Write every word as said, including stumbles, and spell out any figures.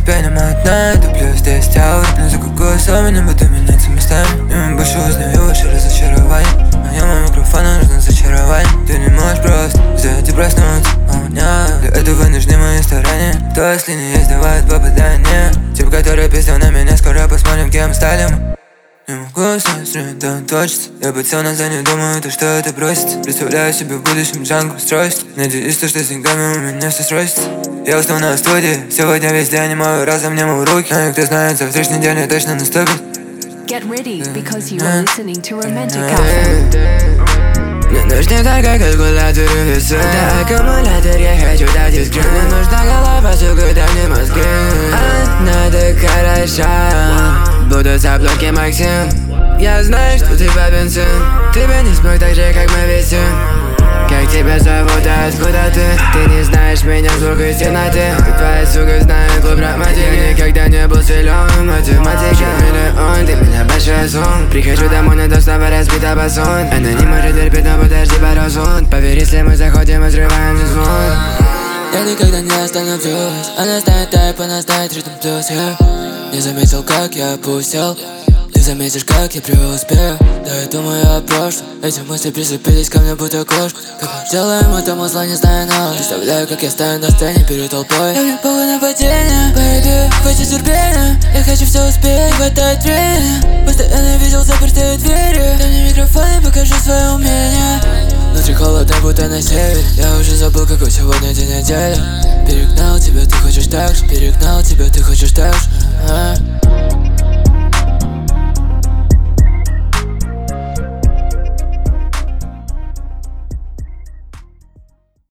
пьянем одна, дуплю здесь ауру, но за кокосом не буду меняться местами. И больше узнаю, больше разочарование. Моему микрофону нужно зачаровать. Ты не можешь просто взять и проснуться, а у меня для этого нужны мои старания. То если не есть, давай попадание. Тип, который пиздил на меня, скоро посмотрим, кем стали мы. Не могу сосредоточиться. Я подсел на заднюю, думаю, то, что это бросится. Представляю себе в будущем джангу устройство. Надеюсь, то, что с деньгами у меня все срочится. Я устал на студии, сегодня весь день мой разум не мыл руки. Но кто знает, завтрашний день точно наступит. Get ready, because you are listening to Romantic Cafe. Мне нужны только калькуляторы весы. Да, аккумулятор, я хочу дать искры. Мне нужна голова, сука, дай мне мозги. Одна так хороша. Буду за блоки Максим. Я знаю, что ты папин сын. Ты бы не смог так же, как мы весим. Как тебя зовут, а откуда ты? Ты не знаешь меня, звук из темноты. Твоя сука знает клуб романтики. Я никогда не был силен в математике. Миллион, ты меня большой сон. Прихожу домой, но снова разбита басон. Она не может терпеть, но подожди пару зон. Поверь, если мы заходим, мы взрываем звон. Я никогда не остановлюсь. Она знает тайп, она знает ритм плюс. Я не заметил, как я опустил. Ты заметишь, как я преуспею. Да, я думаю о прошлом. Эти мысли прицепились ко мне, будто кошка. Как мы делаем это, мозла не знаю, но представляю, как я стою на сцене перед толпой. Я мне похуй на падение, baby, хватит терпения. Я хочу все успеть, хватает времени. Постоянно видел запертые двери. Дай мне микрофон и покажи свое умение. Внутри холодно, будто на севере. Я уже забыл, какой сегодня день недели. Перегнал тебя, ты хочешь так же. Перегнал тебя, ты хочешь так же, а?